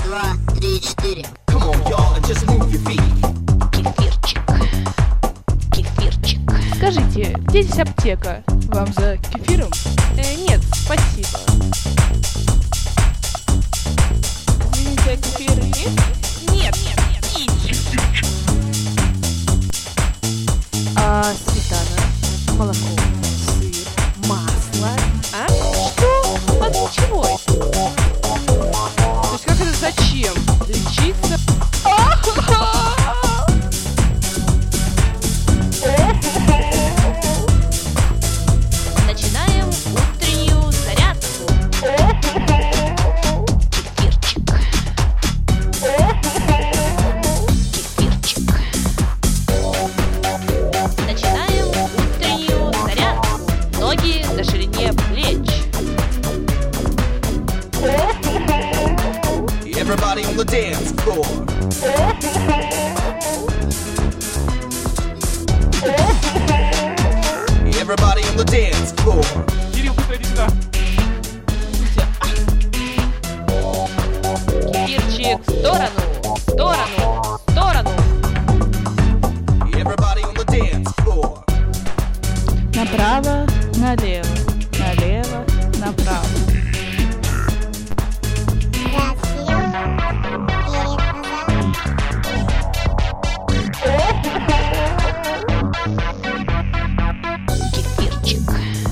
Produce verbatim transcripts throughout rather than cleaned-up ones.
два, три, четыре. Come on, y'all, and just move your feet. Кефирчик. Кефирчик. Скажите, где здесь аптека? Вам за кефиром? Э, нет, спасибо. За кефир есть? Нет, нет, нет. А сметана, молоко, сыр, масло? А? Что? От чего это? То есть как это зачем? Лечиться? Начинаем утреннюю зарядку. Кефирчик. Кефирчик. Начинаем утреннюю зарядку. Ноги на ширине плеч. Everybody on the dance floor. Everybody on the dance floor. Кирилл, выходи сюда. Кефирчик в сторону, в сторону, в сторону. Everybody on the dance floor. Направо, налево, налево, направо. Раз, вперед, перед, назад. Кефирчик.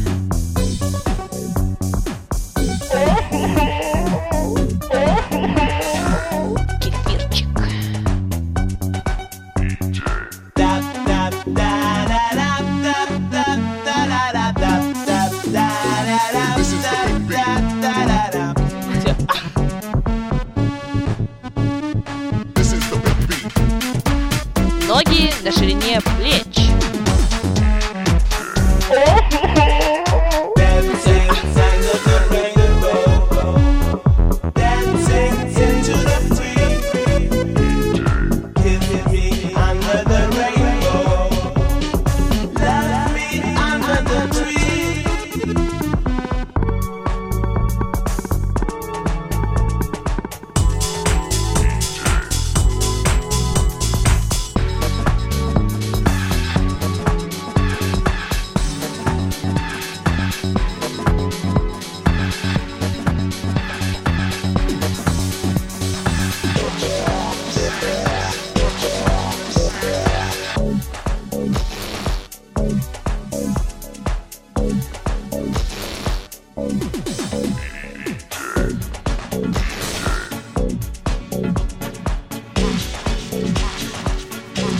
Кефирчик. Da da da da da da da da da da da da da. This is the big beat. This is the big beat. Ноги на ширине плеч. Dancing under the rainbow, dancing into the free. Give me under the rainbow, love me under the tree.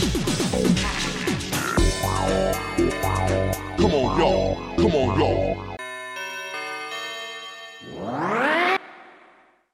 Come on, y'all. Come on, y'all.